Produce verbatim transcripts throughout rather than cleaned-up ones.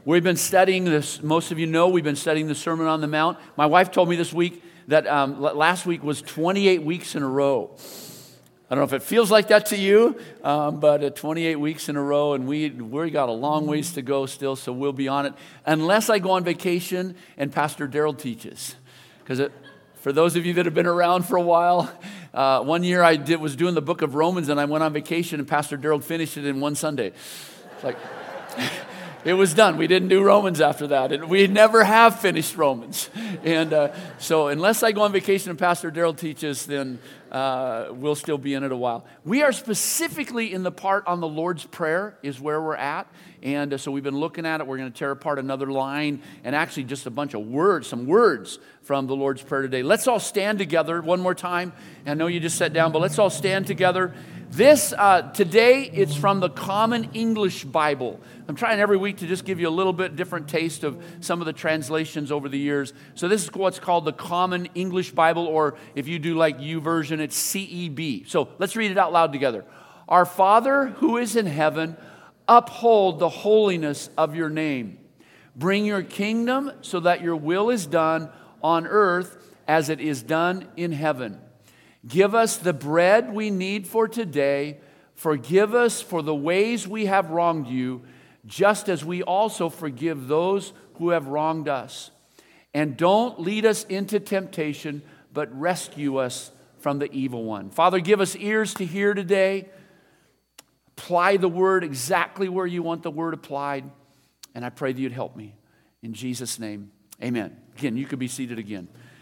We've been studying this, most of you know, we've been studying the Sermon on the Mount. My wife told me this week that um, last week was twenty-eight weeks in a row. I don't know if it feels like that to you, um, but uh, twenty-eight weeks in a row, and we we got a long ways to go still, so we'll be on it. Unless I go on vacation and Pastor Daryl teaches. Because for those of you that have been around for a while, uh, one year I did was doing the book of Romans, and I went on vacation, and Pastor Daryl finished it in one Sunday. It's like... It was done. We didn't do Romans after that. And we never have finished Romans. And uh, so unless I go on vacation and Pastor Daryl teaches, then uh, we'll still be in it a while. We are specifically in the part on the Lord's Prayer is where we're at. And uh, so we've been looking at it. We're going to tear apart another line and actually just a bunch of words, some words from the Lord's Prayer today. Let's all stand together one more time. I know you just sat down, but let's all stand together. This, uh, today, it's from the Common English Bible. I'm trying every week to just give you a little bit different taste of some of the translations over the years. So this is what's called the Common English Bible, or if you do like YouVersion, it's C E B. So let's read it out loud together. Our Father who is in heaven, uphold the holiness of your name. Bring your kingdom so that your will is done on earth as it is done in heaven. Give us the bread we need for today. Forgive us for the ways we have wronged you, just as we also forgive those who have wronged us. And don't lead us into temptation, but rescue us from the evil one. Father, give us ears to hear today. Apply the word exactly where you want the word applied. And I pray that you'd help me. In Jesus' name, amen. Again, you could be seated again.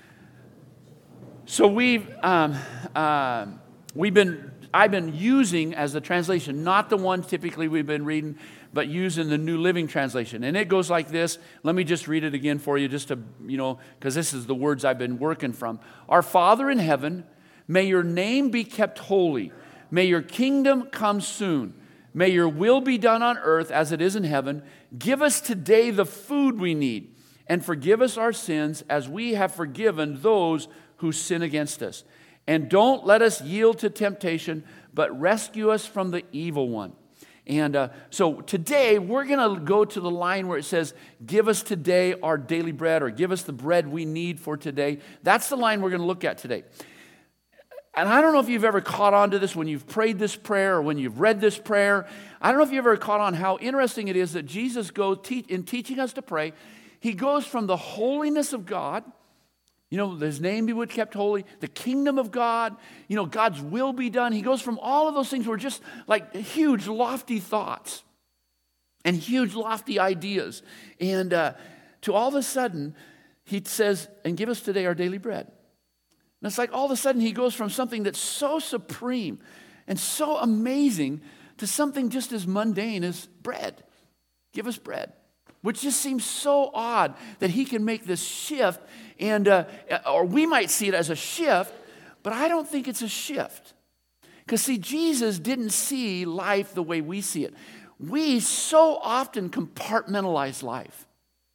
So we've um, uh, we've been I've been using as the translation, not the one typically we've been reading, but using the New Living Translation, and it goes like this. Let me just read it again for you, just to you know, because this is the words I've been working from. Our Father in heaven, may your name be kept holy. May your kingdom come soon. May your will be done on earth as it is in heaven. Give us today the food we need, and forgive us our sins as we have forgiven those who sin against us. And don't let us yield to temptation, but rescue us from the evil one. And uh, so today, we're going to go to the line where it says, give us today our daily bread, or give us the bread we need for today. That's the line we're going to look at today. And I don't know if you've ever caught on to this when you've prayed this prayer or when you've read this prayer. I don't know if you've ever caught on how interesting it is that Jesus goes, te- in teaching us to pray, he goes from the holiness of God, you know, his name be kept holy, the kingdom of God, you know, God's will be done. He goes from all of those things were just like huge, lofty thoughts and huge, lofty ideas. And uh, to all of a sudden, he says, and give us today our daily bread. And it's like all of a sudden he goes from something that's so supreme and so amazing to something just as mundane as bread. Give us bread. Which just seems so odd that he can make this shift, and uh, or we might see it as a shift, but I don't think it's a shift. Because see, Jesus didn't see life the way we see it. We so often compartmentalize life.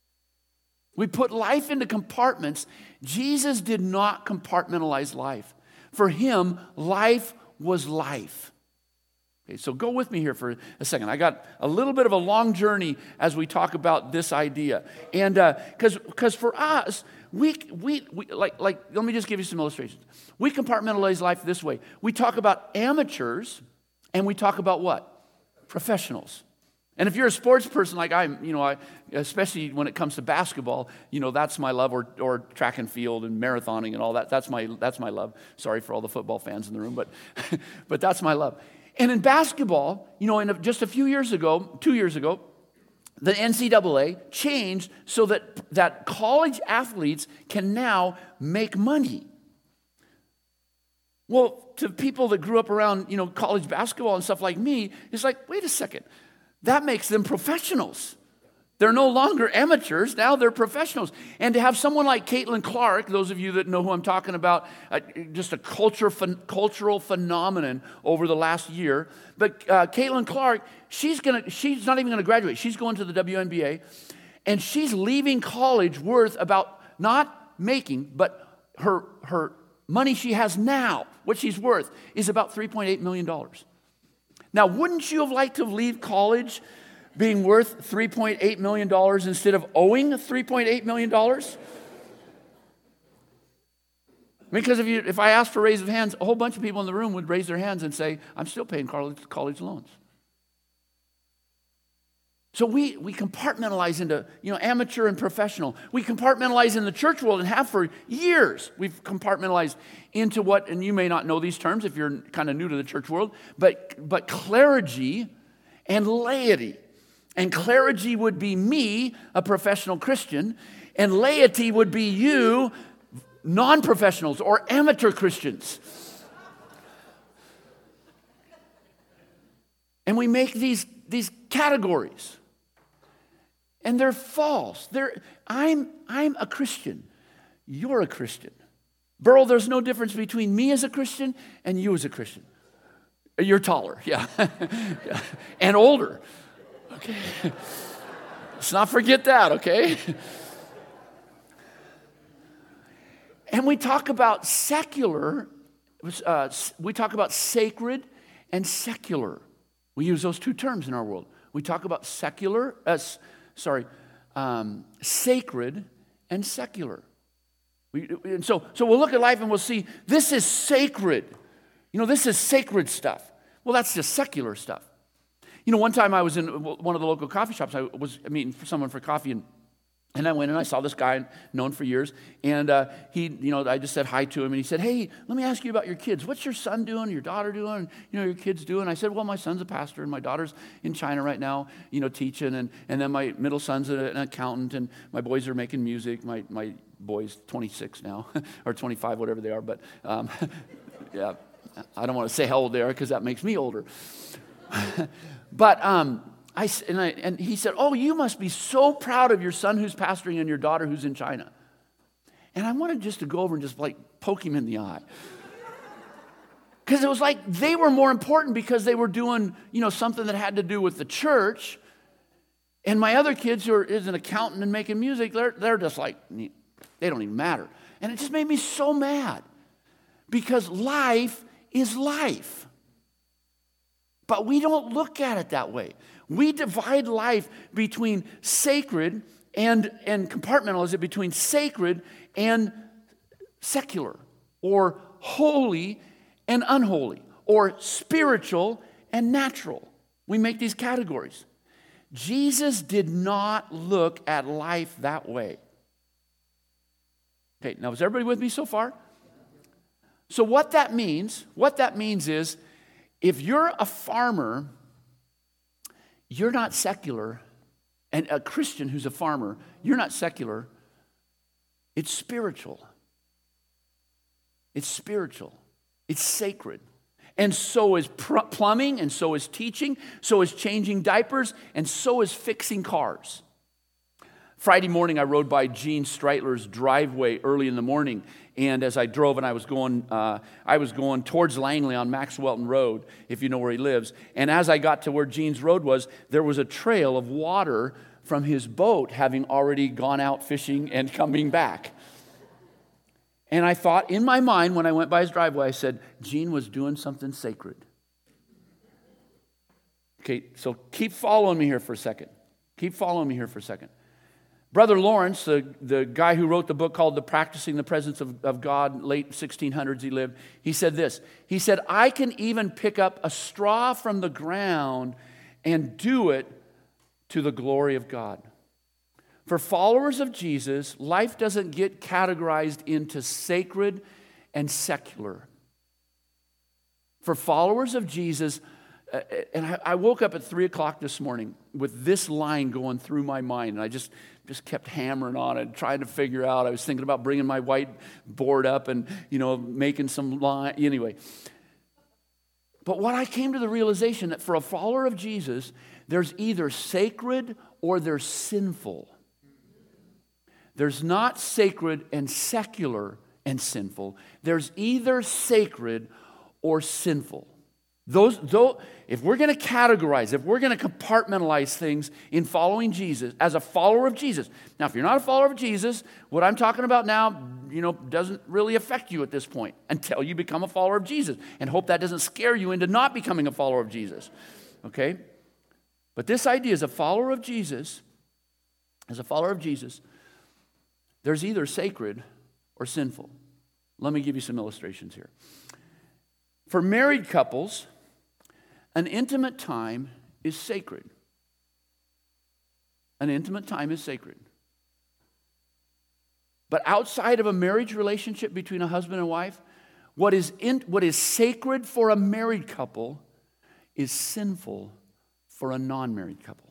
We put life into compartments. Jesus did not compartmentalize life. For him, life was life. Okay, so go with me here for a second. I got a little bit of a long journey as we talk about this idea. And because uh, because for us, we, we, we like, like, let me just give you some illustrations. We compartmentalize life this way. We talk about amateurs and we talk about what? Professionals. And if you're a sports person like I'm, you know, I, especially when it comes to basketball, you know, that's my love, or or track and field and marathoning and all that. That's my that's my love. Sorry for all the football fans in the room, but but that's my love. And in basketball, you know, in just a few years ago, two years ago, the N C double A changed so that, that college athletes can now make money. Well, to people that grew up around, you know, college basketball and stuff like me, it's like, wait a second, that makes them professionals. They're no longer amateurs, now they're professionals. And to have someone like Caitlin Clark, those of you that know who I'm talking about, uh, just a culture, ph- cultural phenomenon over the last year. But uh, Caitlin Clark, she's gonna, she's not even going to graduate. She's going to the W N B A, and she's leaving college worth about, not making, but her, her money she has now, what she's worth, is about three point eight million dollars. Now, wouldn't you have liked to leave college Being worth three point eight million dollars instead of owing three point eight million dollars? Because if, you, if I asked for a raise of hands, a whole bunch of people in the room would raise their hands and say, I'm still paying college, college loans. So we, we compartmentalize into, you know, amateur and professional. We compartmentalize in the church world and have for years. We've compartmentalized into what, and you may not know these terms if you're kind of new to the church world, but, but clergy and laity. And clergy would be me, a professional Christian, and laity would be you, non-professionals or amateur Christians. And we make these, these categories. And they're false. They're, I'm, I'm a Christian. You're a Christian. Burl, there's no difference between me as a Christian and you as a Christian. You're taller, yeah. Yeah. And older. Okay. Let's not forget that, okay? And we talk about secular, uh, we talk about sacred and secular. We use those two terms in our world. We talk about secular, uh, sorry, um, sacred and secular. We, and so, so we'll look at life and we'll see this is sacred. You know, this is sacred stuff. Well, that's just secular stuff. You know, one time I was in one of the local coffee shops. I was meeting for someone for coffee, and And I went and I saw this guy, known for years, and uh, he, you know, I just said hi to him, and he said, hey, let me ask you about your kids. What's your son doing, your daughter doing, you know, your kids doing? I said, well, my son's a pastor, and my daughter's in China right now, you know, teaching, and, and then my middle son's an accountant, and my boys are making music. My my boy's twenty-six now, or twenty-five, whatever they are, but um, yeah, I don't want to say how old they are because that makes me older. But, um, I, and, I, and he said, oh, you must be so proud of your son who's pastoring and your daughter who's in China. And I wanted just to go over and just like poke him in the eye. Because it was like they were more important because they were doing, you know, something that had to do with the church. And my other kids who are is an accountant and making music, they're, they're just like, they don't even matter. And it just made me so mad. Because life is life. But we don't look at it that way. We divide life between sacred and, and compartmentalize it between sacred and secular, or holy and unholy, or spiritual and natural. We make these categories. Jesus did not look at life that way. Okay, now is everybody with me so far? So what that means, what that means is, if you're a farmer, you're not secular, and a Christian who's a farmer, you're not secular. It's spiritual. It's spiritual. It's sacred. And so is pr- plumbing, and so is teaching, so is changing diapers, and so is fixing cars. Friday morning, I rode by Gene Streitler's driveway early in the morning, and as I drove and I was going, uh, I was going towards Langley on Max Welton Road, if you know where he lives. And as I got to where Gene's road was, there was a trail of water from his boat having already gone out fishing and coming back. And I thought in my mind when I went by his driveway, I said, Gene was doing something sacred. Okay, so keep following me here for a second. Keep following me here for a second. Brother Lawrence, the, the guy who wrote the book called The Practicing the Presence of, of God, late sixteen hundreds he lived, he said this. He said, I can even pick up a straw from the ground and do it to the glory of God. For followers of Jesus, life doesn't get categorized into sacred and secular. For followers of Jesus, uh, and I, I woke up at three o'clock this morning with this line going through my mind, and I just... just kept hammering on it, trying to figure out. I was thinking about bringing my whiteboard up and, you know, making some line. Anyway. But what I came to the realization that for a follower of Jesus, there's either sacred or there's sinful. There's not sacred and secular and sinful. There's either sacred or sinful. Those, though, if we're going to categorize, if we're going to compartmentalize things in following Jesus, as a follower of Jesus. Now, if you're not a follower of Jesus, what I'm talking about now, you know, doesn't really affect you at this point until you become a follower of Jesus. And hope that doesn't scare you into not becoming a follower of Jesus. Okay? But this idea, as a follower of Jesus, as a follower of Jesus, there's either sacred or sinful. Let me give you some illustrations here. For married couples, an intimate time is sacred. An intimate time is sacred. But outside of a marriage relationship between a husband and wife, what is, in, what is sacred for a married couple is sinful for a non-married couple.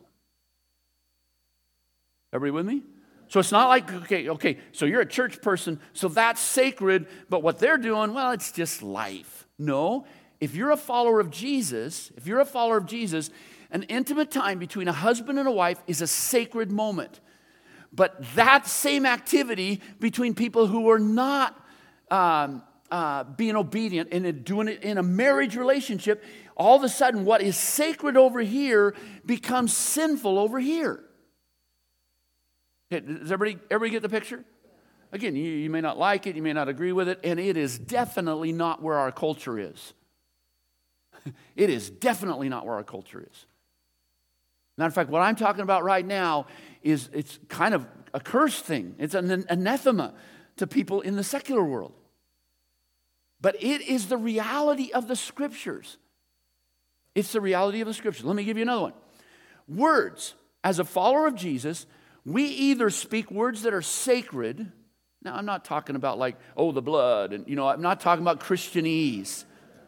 Everybody with me? So it's not like, okay, okay, so you're a church person, so that's sacred, but what they're doing, well, it's just life. No, if you're a follower of Jesus, if you're a follower of Jesus, an intimate time between a husband and a wife is a sacred moment. But that same activity between people who are not um, uh, being obedient and doing it in a marriage relationship, all of a sudden what is sacred over here becomes sinful over here. Okay, does everybody, everybody get the picture? Again, you, you may not like it, you may not agree with it, and it is definitely not where our culture is. It is definitely not where our culture is. Matter of fact, what I'm talking about right now is it's kind of a curse thing. It's an anathema to people in the secular world. But it is the reality of the Scriptures. It's the reality of the Scriptures. Let me give you another one. Words. As a follower of Jesus, we either speak words that are sacred. Now, I'm not talking about like, oh, the blood. And, you know, I'm not talking about Christianese.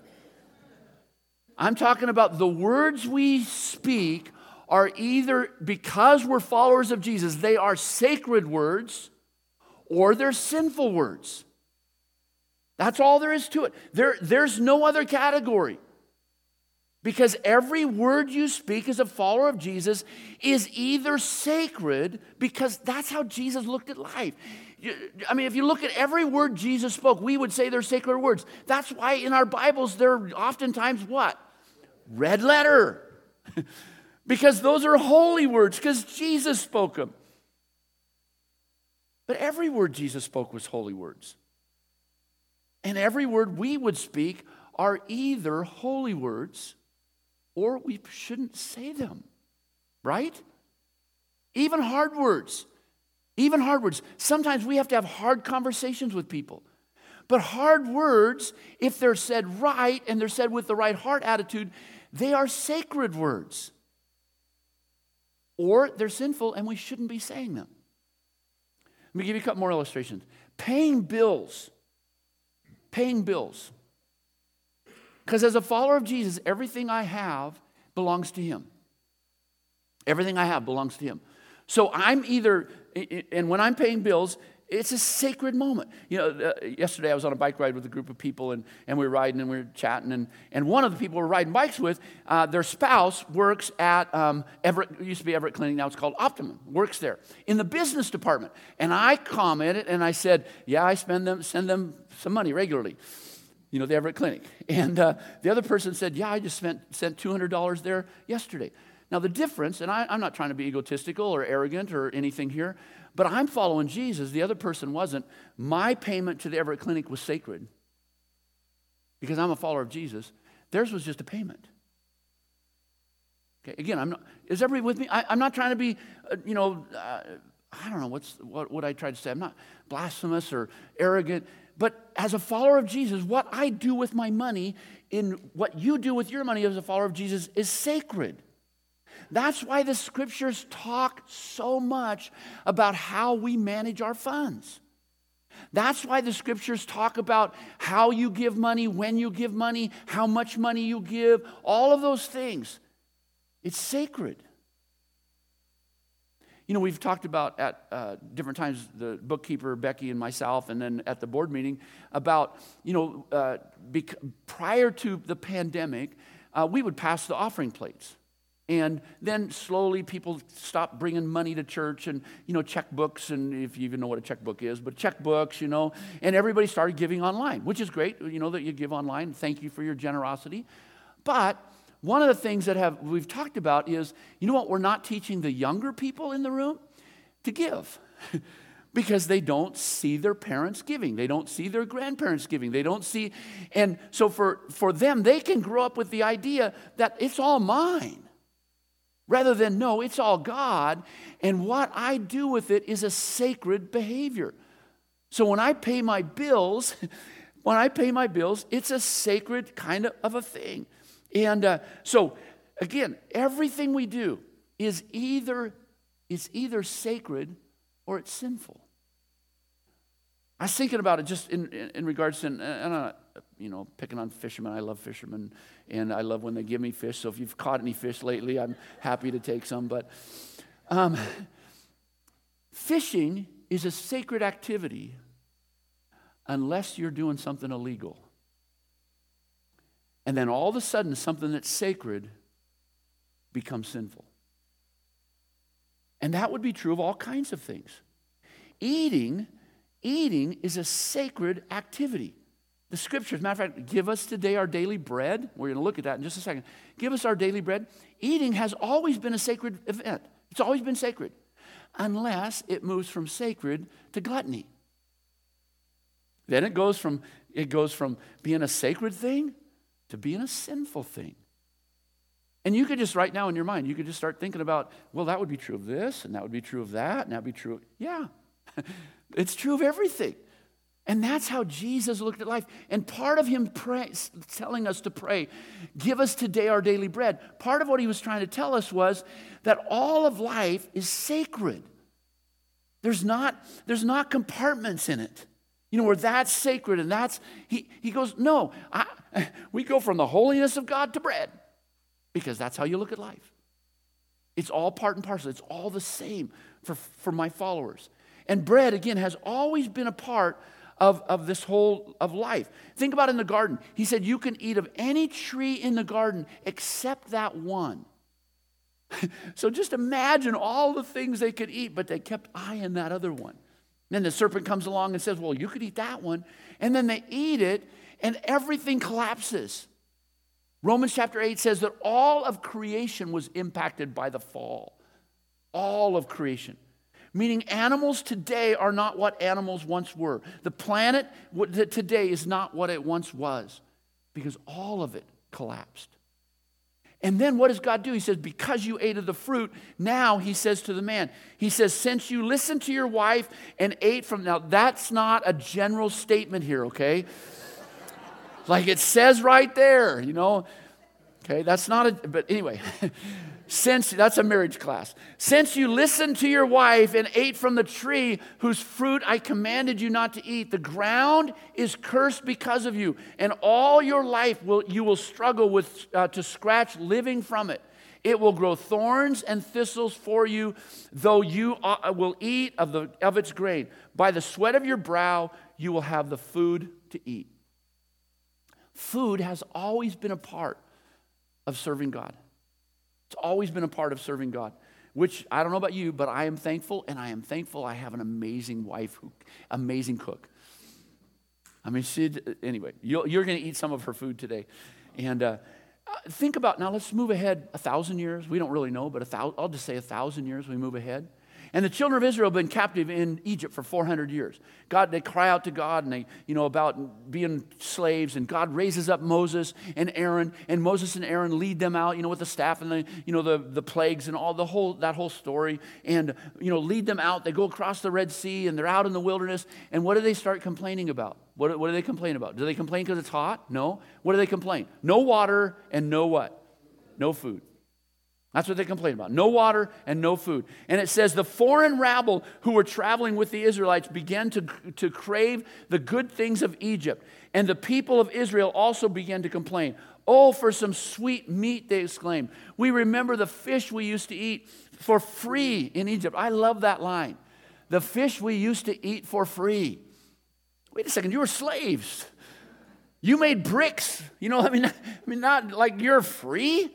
I'm talking about the words we speak are either, because we're followers of Jesus, they are sacred words, or they're sinful words. That's all there is to it. There, there's no other category. Because every word you speak as a follower of Jesus is either sacred, because that's how Jesus looked at life. I mean, if you look at every word Jesus spoke, we would say they're sacred words. That's why in our Bibles they're oftentimes what? Red letter. Because those are holy words, because Jesus spoke them. But every word Jesus spoke was holy words. And every word we would speak are either holy words or we shouldn't say them. Right? Even hard words. Even hard words. Sometimes we have to have hard conversations with people. But hard words, if they're said right and they're said with the right heart attitude, they are sacred words. Or they're sinful and we shouldn't be saying them. Let me give you a couple more illustrations. Paying bills. Paying bills. Because as a follower of Jesus, everything I have belongs to Him. Everything I have belongs to Him. So I'm either, and when I'm paying bills, it's a sacred moment. You know, uh, yesterday I was on a bike ride with a group of people, and, and we were riding and we were chatting, and, and one of the people we were riding bikes with, uh, their spouse works at um, Everett, it used to be Everett Clinic, now it's called Optimum, works there in the business department. And I commented and I said, yeah, I spend them, send them some money regularly. You know, the Everett Clinic. And uh, the other person said, yeah, I just spent, sent two hundred dollars there yesterday. Now the difference, and I, I'm not trying to be egotistical or arrogant or anything here, but I'm following Jesus. The other person wasn't. My payment to the Everett Clinic was sacred because I'm a follower of Jesus. Theirs was just a payment. Okay, again, I'm not, is everybody with me? I, I'm not trying to be, uh, you know, uh, I don't know what's what, what I tried to say. I'm not blasphemous or arrogant. But as a follower of Jesus, what I do with my money, in what you do with your money as a follower of Jesus, is sacred. That's why the Scriptures talk so much about how we manage our funds. That's why the Scriptures talk about how you give money, when you give money, how much money you give, all of those things. It's sacred. You know, we've talked about at uh, different times, the bookkeeper, Becky, and myself, and then at the board meeting, about, you know, uh, bec- prior to the pandemic, uh, we would pass the offering plates. And then slowly people stopped bringing money to church and, you know, checkbooks, and if you even know what a checkbook is, but checkbooks, you know, and everybody started giving online, which is great, you know, that you give online. Thank you for your generosity. But one of the things that have we've talked about is, you know what, we're not teaching the younger people in the room to give because they don't see their parents giving. They don't see their grandparents giving. They don't see, and so for, for them, they can grow up with the idea that it's all mine. Rather than, no, it's all God, and what I do with it is a sacred behavior. So when I pay my bills, when I pay my bills, it's a sacred kind of, of a thing. And uh, so, again, everything we do is either, is either sacred or it's sinful. I was thinking about it just in, in, in regards to, and I'm not, you know, picking on fishermen. I love fishermen, and I love when they give me fish. So if you've caught any fish lately, I'm happy to take some. But um, fishing is a sacred activity unless you're doing something illegal. And then all of a sudden, something that's sacred becomes sinful. And that would be true of all kinds of things. Eating, eating is a sacred activity. The scriptures, matter of fact, give us today our daily bread. We're going to look at that in just a second. Give us our daily bread. Eating has always been a sacred event. It's always been sacred. Unless it moves from sacred to gluttony. Then it goes from, it goes from being a sacred thing to being a sinful thing. And you could just, right now in your mind, you could just start thinking about, well, that would be true of this, and that would be true of that, and that would be true of, yeah. It's true of everything. And that's how Jesus looked at life. And part of him pray, telling us to pray, give us today our daily bread, part of what he was trying to tell us was that all of life is sacred. There's not, there's not compartments in it. You know, where that's sacred and that's, he, he goes, no, I, we go from the holiness of God to bread because that's how you look at life. It's all part and parcel. It's all the same for, for my followers. And bread, again, has always been a part of, of this whole of life. Think about in the garden. He said you can eat of any tree in the garden except that one. So just imagine all the things they could eat, but they kept eyeing that other one. Then the serpent comes along and says, well, you could eat that one. And then they eat it, and everything collapses. Romans chapter eight says that all of creation was impacted by the fall. All of creation. Meaning animals today are not what animals once were. The planet today is not what it once was. Because all of it collapsed. And then what does God do? He says, because you ate of the fruit, now he says to the man, he says, since you listened to your wife and ate from, now that's not a general statement here, okay? Like it says right there, you know, okay, that's not a, but anyway, since, that's a marriage class. Since you listened to your wife and ate from the tree whose fruit I commanded you not to eat, the ground is cursed because of you, and all your life will you will struggle with uh, to scratch living from it. It will grow thorns and thistles for you, though you uh, will eat of the of its grain. By the sweat of your brow you will have the food to eat. Food has always been a part of serving God. It's always been a part of serving God, which I don't know about you, but I am thankful, and I am thankful I have an amazing wife, who, amazing cook. I mean, she, anyway, you're, you're going to eat some of her food today. And uh, think about, now let's move ahead a thousand years. We don't really know, but a thousand, I'll just say a thousand years we move ahead. And the children of Israel have been captive in Egypt for four hundred years. God, they cry out to God and they, you know, about being slaves. And God raises up Moses and Aaron. And Moses and Aaron lead them out, you know, with the staff and the, you know, the, the plagues and all the whole, that whole story. And, you know, lead them out. They go across the Red Sea and they're out in the wilderness. And what do they start complaining about? What, what do they complain about? Do they complain because it's hot? No. What do they complain? No water and no what? No food. That's what they complain about. No water and no food. And it says the foreign rabble who were traveling with the Israelites began to, to crave the good things of Egypt. And the people of Israel also began to complain. Oh, for some sweet meat, they exclaimed. We remember the fish we used to eat for free in Egypt. I love that line. The fish we used to eat for free. Wait a second, you were slaves. You made bricks. You know, I mean, I mean, not like you're free.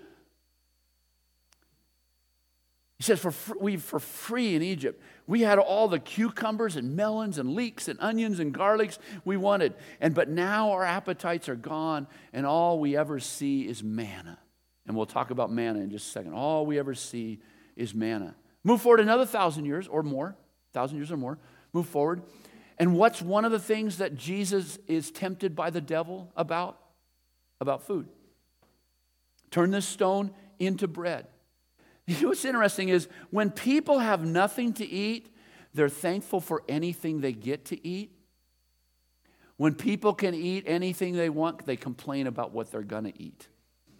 He says, for fr- we for free in Egypt. We had all the cucumbers and melons and leeks and onions and garlics we wanted. And but now our appetites are gone, and all we ever see is manna. And we'll talk about manna in just a second. All we ever see is manna. Move forward another thousand years or more, thousand years or more. Move forward. And what's one of the things that Jesus is tempted by the devil about? About food. Turn this stone into bread. You know what's interesting is when people have nothing to eat, they're thankful for anything they get to eat. When people can eat anything they want, they complain about what they're going to eat.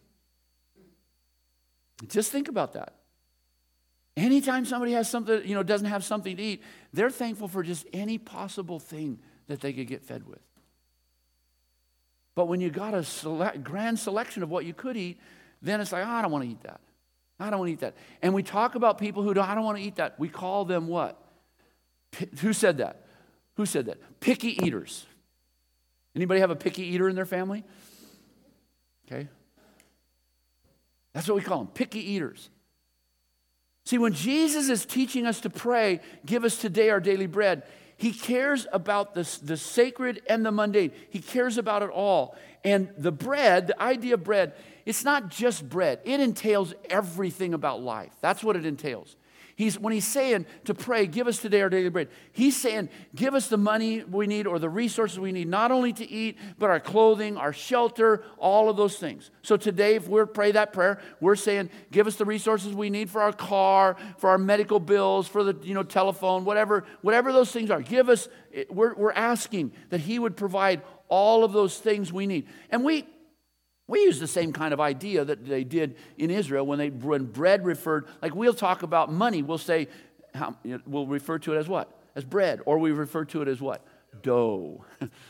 Just think about that. Anytime somebody has something, you know, doesn't have something to eat, they're thankful for just any possible thing that they could get fed with. But when you got a select, grand selection of what you could eat, then it's like, oh, I don't want to eat that. I don't want to eat that. And we talk about people who don't, I don't want to eat that. We call them what? P- who said that? Who said that? Picky eaters. Anybody have a picky eater in their family? Okay. That's what we call them, picky eaters. See, when Jesus is teaching us to pray, give us today our daily bread, he cares about the, the sacred and the mundane. He cares about it all. And the bread, the idea of bread, it's not just bread. It entails everything about life. That's what it entails. He's, when he's saying to pray, give us today our daily bread, he's saying, give us the money we need or the resources we need, not only to eat, but our clothing, our shelter, all of those things. So today, if we pray that prayer, we're saying, give us the resources we need for our car, for our medical bills, for the you know telephone, whatever, whatever those things are. Give us, we're, we're asking that he would provide all of those things we need. And we... We use the same kind of idea that they did in Israel when they when bread referred, like we'll talk about money, we'll say, how, we'll refer to it as what? As bread, or we refer to it as what? Dough.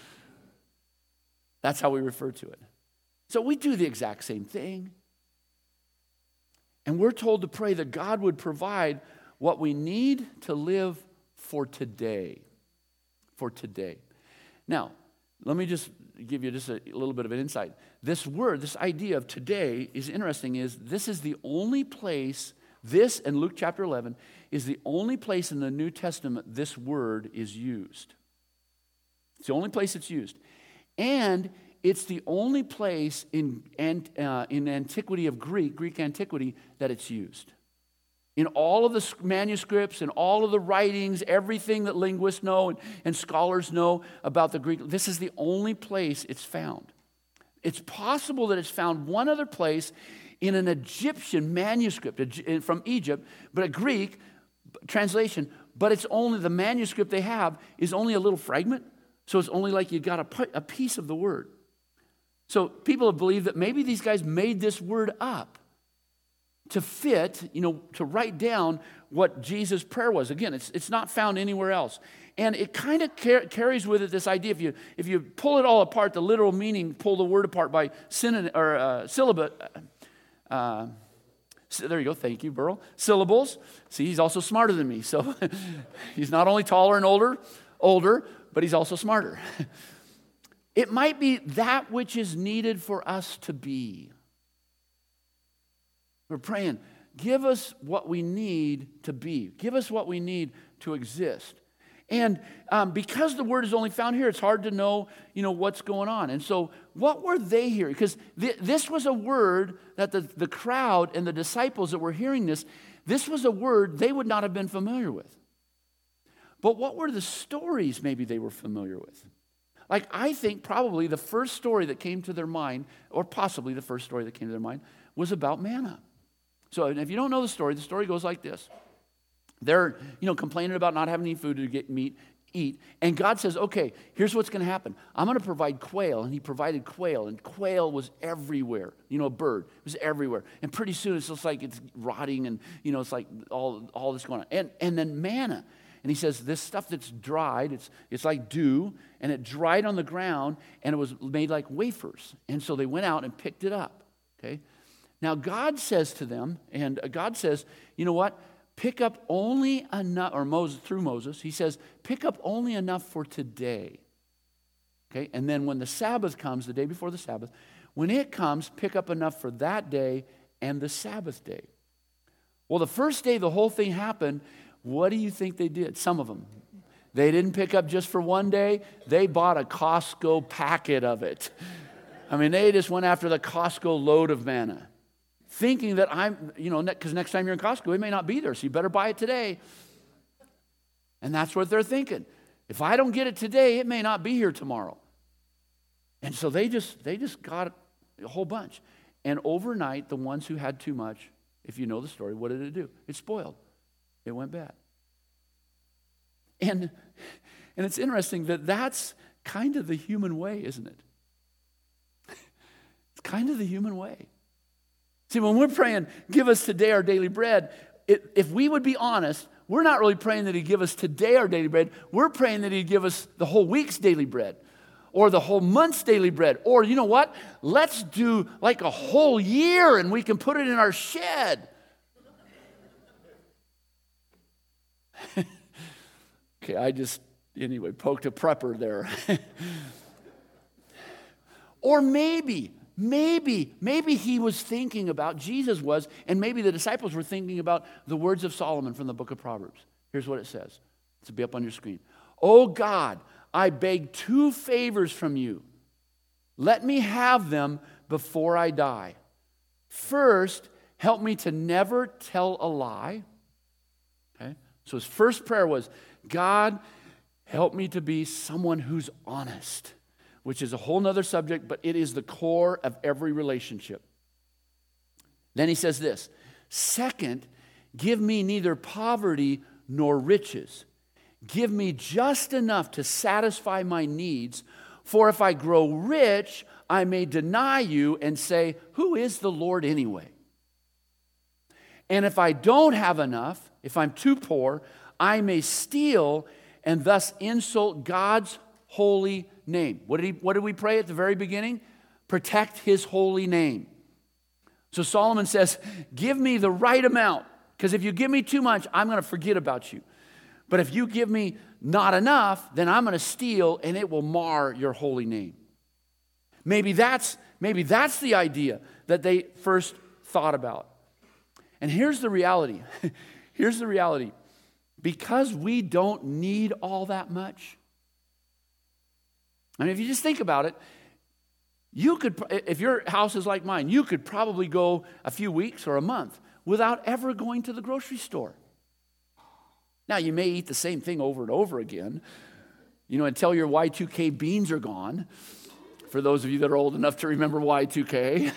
That's how we refer to it. So we do the exact same thing. And we're told to pray that God would provide what we need to live for today. For today. Now, let me just give you just a little bit of an insight. This word, this idea of today is interesting, is this is the only place, this and Luke chapter eleven, is the only place in the New Testament this word is used. It's the only place it's used. And it's the only place in, uh, in antiquity of Greek, Greek antiquity, that it's used. In all of the manuscripts and all of the writings, everything that linguists know and, and scholars know about the Greek, this is the only place it's found. It's possible that it's found one other place in an Egyptian manuscript from Egypt, but a Greek translation, but it's only the manuscript they have is only a little fragment, so it's only like you got a, a piece of the word. So people have believed that maybe these guys made this word up to fit, you know, to write down what Jesus' prayer was. Again, it's it's not found anywhere else. And it kind of car- carries with it this idea, if you if you pull it all apart, the literal meaning, pull the word apart by synonym, or uh, syllable, uh, so there you go, thank you, Burl. Syllables. See, he's also smarter than me. So he's not only taller and older, older, but he's also smarter. It might be that which is needed for us to be. We're praying, give us what we need to be. Give us what we need to exist. And um, because the word is only found here, it's hard to know, you know, what's going on. And so what were they hearing? Because th- this was a word that the, the crowd and the disciples that were hearing this, this was a word they would not have been familiar with. But what were the stories maybe they were familiar with? Like, I think probably the first story that came to their mind, or possibly the first story that came to their mind, was about manna. So if you don't know the story, the story goes like this. They're, you know, complaining about not having any food to get meat, eat. And God says, okay, here's what's going to happen. I'm going to provide quail. And he provided quail. And quail was everywhere. You know, a bird. It was everywhere. And pretty soon it's just like it's rotting and, you know, it's like all, all this going on. And, and then manna. And he says, this stuff that's dried, it's, it's like dew, and it dried on the ground, and it was made like wafers. And so they went out and picked it up. Okay? Now, God says to them, and God says, you know what? Pick up only enough, or Moses, through Moses, he says, pick up only enough for today. Okay? And then when the Sabbath comes, the day before the Sabbath, when it comes, pick up enough for that day and the Sabbath day. Well, the first day the whole thing happened, what do you think they did? Some of them. They didn't pick up just for one day. They bought a Costco packet of it. I mean, they just went after the Costco load of manna, thinking that I'm, you know, because next time you're in Costco, it may not be there, so you better buy it today. And that's what they're thinking. If I don't get it today, it may not be here tomorrow. And so they just they just got a whole bunch. And overnight, the ones who had too much, if you know the story, what did it do? It spoiled. It went bad. And, and it's interesting that that's kind of the human way, isn't it? It's kind of the human way. See, when we're praying, give us today our daily bread, it, if we would be honest, we're not really praying that he'd give us today our daily bread. We're praying that he'd give us the whole week's daily bread or the whole month's daily bread. Or you know what? Let's do like a whole year and we can put it in our shed. Okay, I just, anyway, poked a prepper there. Or maybe, maybe, maybe he was thinking about, Jesus was, and maybe the disciples were thinking about the words of Solomon from the book of Proverbs. Here's what it says. It's be up on your screen. Oh God, I beg two favors from you. Let me have them before I die. First, help me to never tell a lie. Okay? So his first prayer was, God, help me to be someone who's honest, which is a whole nother subject, but it is the core of every relationship. Then he says this, second, give me neither poverty nor riches. Give me just enough to satisfy my needs, for if I grow rich, I may deny you and say, who is the Lord anyway? And if I don't have enough, if I'm too poor, I may steal and thus insult God's holy name. What did, he, what did we pray at the very beginning? Protect his holy name. So Solomon says, give me the right amount, because if you give me too much, I'm going to forget about you. But if you give me not enough, then I'm going to steal and it will mar your holy name. Maybe that's, maybe that's the idea that they first thought about. And here's the reality. Here's the reality. Because we don't need all that much. I mean, if you just think about it, you could, if your house is like mine, you could probably go a few weeks or a month without ever going to the grocery store. Now, you may eat the same thing over and over again, you know, until your Y two K beans are gone. For those of you that are old enough to remember Y two K.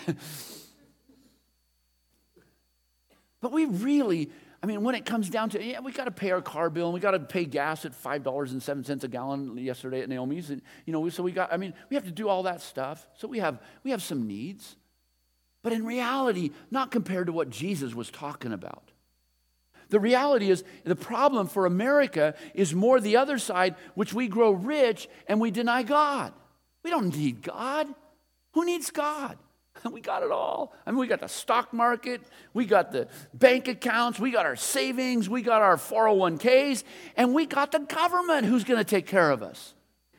But we really, I mean, when it comes down to, yeah, we got to pay our car bill, and we got to pay gas at five dollars and seven cents a gallon yesterday at Naomi's. And, you know, so we got, I mean, we have to do all that stuff. So we have, we have some needs. But in reality, not compared to what Jesus was talking about. The reality is, the problem for America is more the other side, which we grow rich and we deny God. We don't need God. Who needs God? We got it all. I mean, we got the stock market, we got the bank accounts, we got our savings, we got our four oh one k's, and we got the government who's going to take care of us.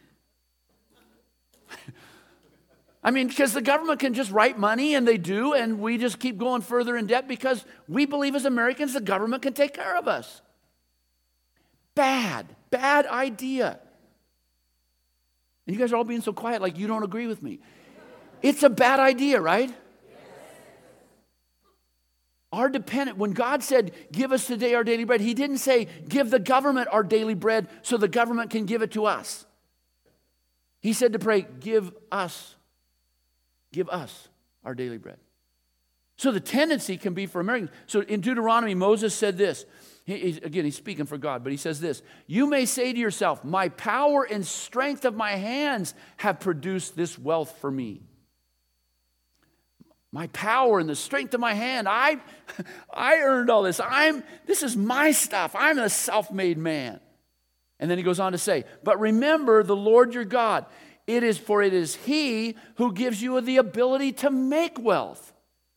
I mean, because the government can just write money, and they do, and we just keep going further in debt because we believe as Americans the government can take care of us. Bad, bad idea. And you guys are all being so quiet like you don't agree with me. It's a bad idea, right? Yes. Our dependent, when God said, give us today our daily bread, he didn't say, give the government our daily bread so the government can give it to us. He said to pray, give us, give us our daily bread. So the tendency can be for Americans. So in Deuteronomy, Moses said this. He, he's, again, he's speaking for God, but he says this. You may say to yourself, my power and strength of my hands have produced this wealth for me. My power and the strength of my hand. I, I earned all this. I'm, this is my stuff. I'm a self-made man. And then he goes on to say, but remember the Lord your God. It is for it is he who gives you the ability to make wealth.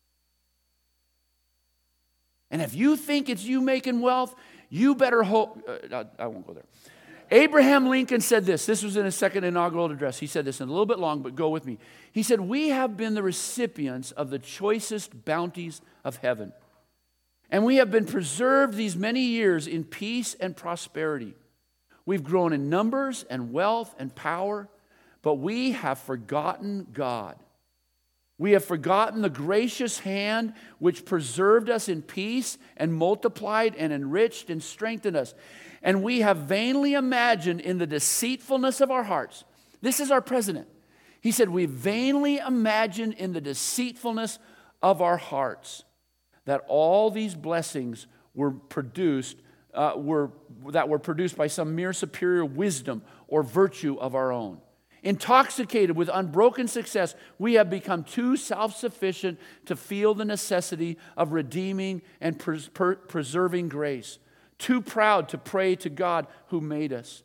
And if you think it's you making wealth, you better hope. Uh, I, I won't go there. Abraham Lincoln said this. This was in his second inaugural address. He said this, and a little bit long, but go with me. He said, we have been the recipients of the choicest bounties of heaven. And we have been preserved these many years in peace and prosperity. We've grown in numbers and wealth and power, but we have forgotten God. We have forgotten the gracious hand which preserved us in peace and multiplied and enriched and strengthened us. And we have vainly imagined in the deceitfulness of our hearts. This is our president. He said, we vainly imagined in the deceitfulness of our hearts that all these blessings were produced, uh, were, that were produced by some mere superior wisdom or virtue of our own. Intoxicated with unbroken success, we have become too self-sufficient to feel the necessity of redeeming and pres- per- preserving grace. Too proud to pray to God who made us.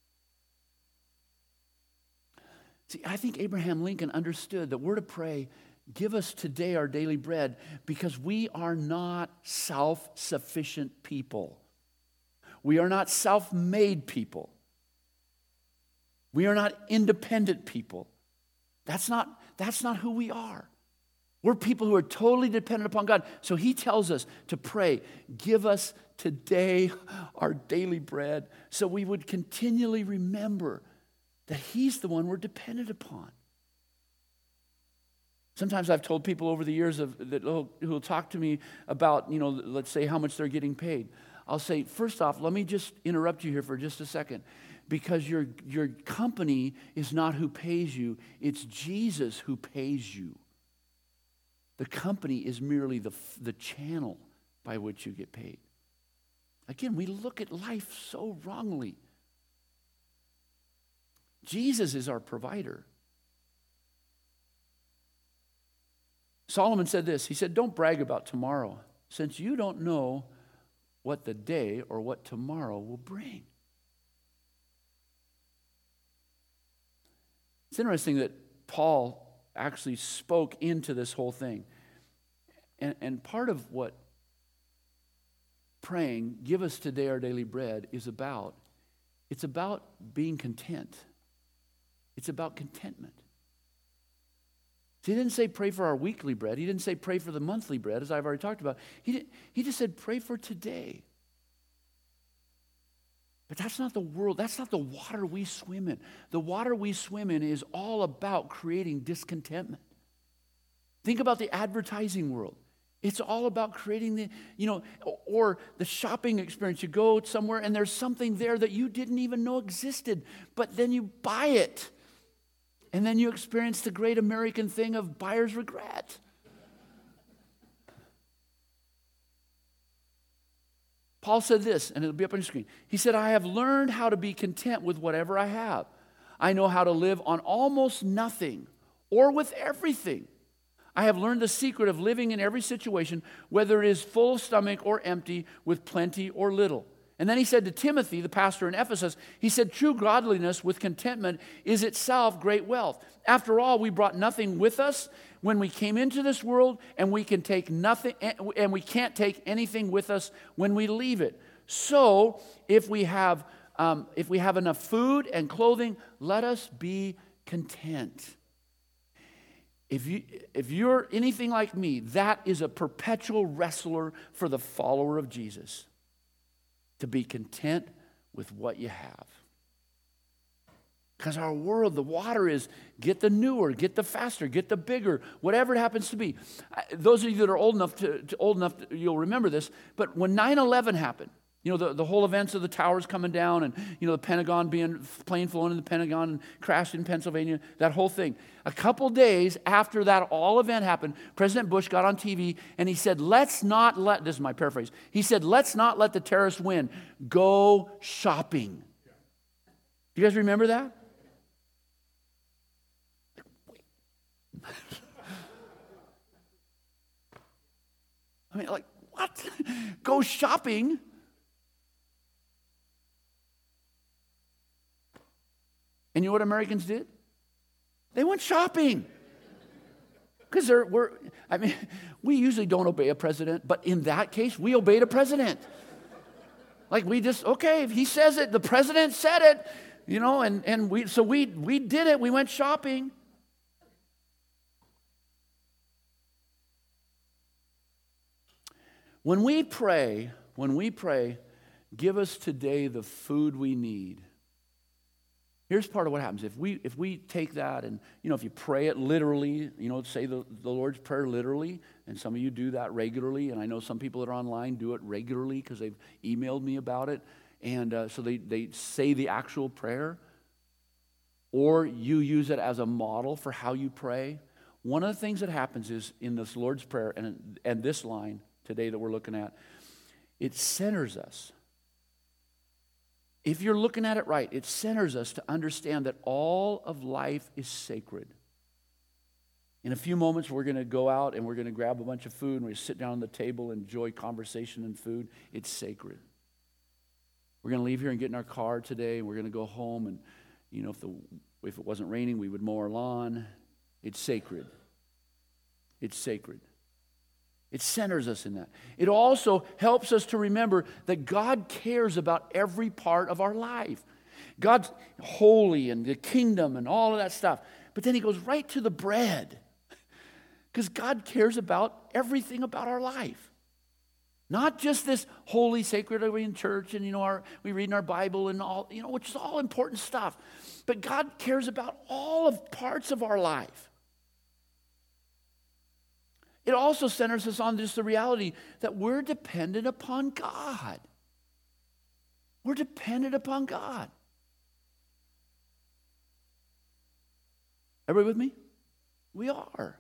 See, I think Abraham Lincoln understood that we're to pray, give us today our daily bread, because we are not self-sufficient people. We are not self-made people. We are not independent people. That's not, that's not who we are. We're people who are totally dependent upon God. So he tells us to pray, give us today our daily bread, so we would continually remember that he's the one we're dependent upon. Sometimes I've told people over the years of, that who will talk to me about, you know, let's say how much they're getting paid. I'll say, first off, let me just interrupt you here for just a second. Because your, your company is not who pays you, it's Jesus who pays you. The company is merely the, the channel by which you get paid. Again, we look at life so wrongly. Jesus is our provider. Solomon said this, he said, don't brag about tomorrow, since you don't know what the day or what tomorrow will bring. It's interesting that Paul actually spoke into this whole thing. And, and part of what praying, give us today our daily bread, is about, it's about being content. It's about contentment. See, he didn't say pray for our weekly bread. He didn't say pray for the monthly bread, as I've already talked about. He, did, he just said pray for today. But that's not the world, that's not the water we swim in. The water we swim in is all about creating discontentment. Think about the advertising world. It's all about creating the, you know, or the shopping experience. You go somewhere and there's something there that you didn't even know existed, but then you buy it. And then you experience the great American thing of buyer's regret. Paul said this, and it'll be up on your screen. He said, I have learned how to be content with whatever I have. I know how to live on almost nothing or with everything. I have learned the secret of living in every situation, whether it is full of stomach or empty, with plenty or little. And then he said to Timothy, the pastor in Ephesus, he said, true godliness with contentment is itself great wealth. After all, we brought nothing with us when we came into this world, and we can take nothing, and we can't take anything with us when we leave it. So, if we have, um, if we have enough food and clothing, let us be content. If you, if you're anything like me, that is a perpetual wrestler for the follower of Jesus. To be content with what you have. Because our world, the water is get the newer, get the faster, get the bigger, whatever it happens to be. Those of you that are old enough to, to old enough, to, you'll remember this. But when nine eleven happened, you know, the, the whole events of the towers coming down and, you know, the Pentagon being, plane flown in the Pentagon and crashed in Pennsylvania, that whole thing. A couple days after that all event happened, President Bush got on T V and he said, let's not let, this is my paraphrase, he said, let's not let the terrorists win. Go shopping. Do you guys remember that? I mean, like, what? Go shopping? And you know what Americans did? They went shopping. Because we're, I mean, we usually don't obey a president, but in that case, we obeyed a president. Like we just, okay, if he says it, the president said it, you know, and, and we, so we, we did it, we went shopping. When we pray, when we pray, give us today the food we need. Here's part of what happens. If we if we take that and, you know, if you pray it literally, you know, say the, the Lord's Prayer literally, and some of you do that regularly, and I know some people that are online do it regularly because they've emailed me about it, and uh, so they, they say the actual prayer, or you use it as a model for how you pray. One of the things that happens is in this Lord's Prayer and, and this line, today that we're looking at. It centers us. If you're looking at it right, it centers us to understand that all of life is sacred. In a few moments, we're going to go out and we're going to grab a bunch of food and we're going to sit down on the table and enjoy conversation and food. It's sacred. We're going to leave here and get in our car today. We're going to go home and, you know, if the if it wasn't raining, we would mow our lawn. It's sacred. It's sacred. It centers us in that. It also helps us to remember that God cares about every part of our life. God's holy and the kingdom and all of that stuff. But then he goes right to the bread. Because God cares about everything about our life. Not just this holy, sacred, we in church and, you know, our, we read in our Bible and all, you know, which is all important stuff. But God cares about all of parts of our life. It also centers us on just the reality that we're dependent upon God. We're dependent upon God. Everybody with me? We are.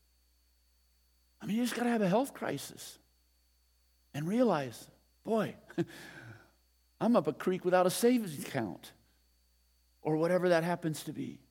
I mean, you just got to have a health crisis and realize, boy, I'm up a creek without a savings account or whatever that happens to be.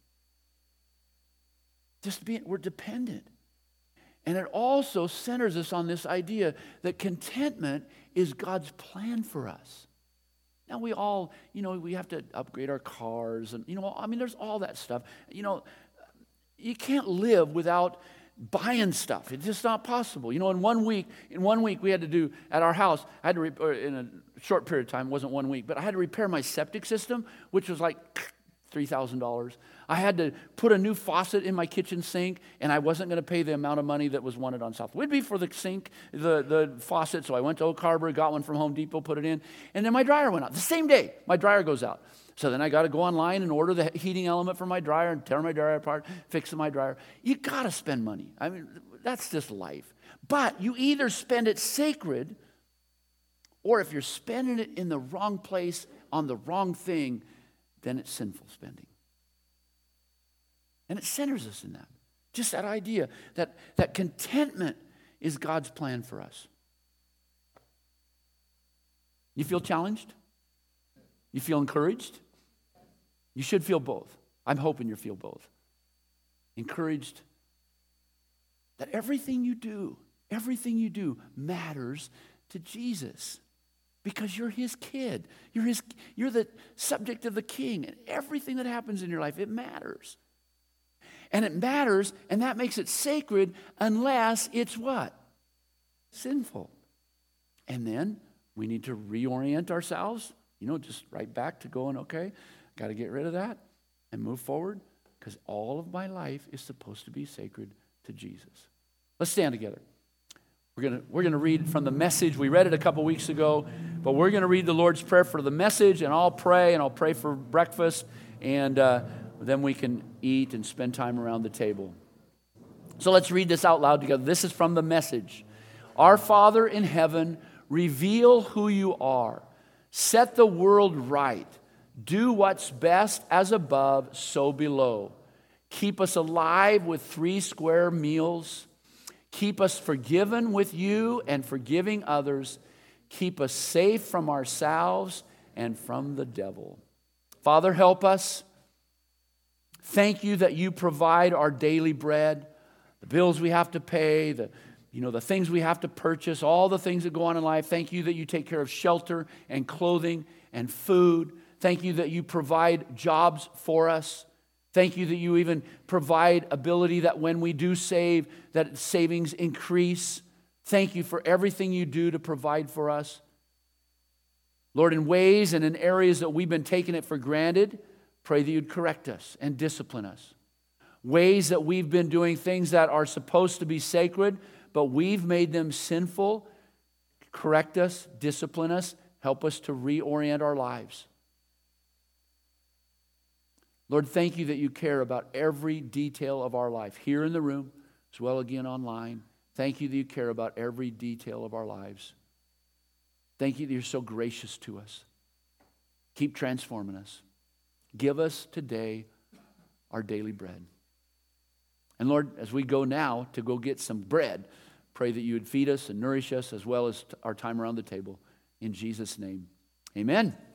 Just being, we're dependent. And it also centers us on this idea that contentment is God's plan for us. Now we all, you know, we have to upgrade our cars and, you know, I mean, there's all that stuff. You know, you can't live without buying stuff. It's just not possible. You know, in one week, in one week we had to do, at our house, I had to, re- or in a short period of time, it wasn't one week, but I had to repair my septic system, which was like three thousand dollars. I had to put a new faucet in my kitchen sink, and I wasn't going to pay the amount of money that was wanted on South. It would be for the sink, the, the faucet, so I went to Oak Harbor, got one from Home Depot, put it in, and then my dryer went out. The same day, my dryer goes out. So then I got to go online and order the heating element for my dryer and tear my dryer apart, fix my dryer. You got to spend money. I mean, that's just life. But you either spend it sacred, or if you're spending it in the wrong place on the wrong thing, then it's sinful spending. And it centers us in that. Just that idea that, that contentment is God's plan for us. You feel challenged? You feel encouraged? You should feel both. I'm hoping you feel both. Encouraged that everything you do, everything you do matters to Jesus. Because you're his kid. You're his, you're the subject of the king. And everything that happens in your life, it matters. And it matters, and that makes it sacred unless it's what? Sinful. And then we need to reorient ourselves, you know, just right back to going, okay, got to get rid of that and move forward because all of my life is supposed to be sacred to Jesus. Let's stand together. We're going to we're going to read from the Message. We read it a couple weeks ago, but we're going to read the Lord's Prayer for the Message, and I'll pray, and I'll pray for breakfast, and uh, then we can eat and spend time around the table. So let's read this out loud together. This is from the Message. Our Father in heaven, reveal who you are. Set the world right. Do what's best as above, so below. Keep us alive with three square meals. Keep us forgiven with you and forgiving others. Keep us safe from ourselves and from the devil. Father, help us. Thank you that you provide our daily bread, the bills we have to pay, the, you know, the things we have to purchase, all the things that go on in life. Thank you that you take care of shelter and clothing and food. Thank you that you provide jobs for us. Thank you that you even provide ability that when we do save, that savings increase. Thank you for everything you do to provide for us. Lord, in ways and in areas that we've been taking it for granted, pray that you'd correct us and discipline us. Ways that we've been doing things that are supposed to be sacred, but we've made them sinful, correct us, discipline us, help us to reorient our lives. Lord, thank you that you care about every detail of our life, here in the room, as well again online. Thank you that you care about every detail of our lives. Thank you that you're so gracious to us. Keep transforming us. Give us today our daily bread. And Lord, as we go now to go get some bread, Pray that you would feed us and nourish us as well as our time around the table. In Jesus' name, amen.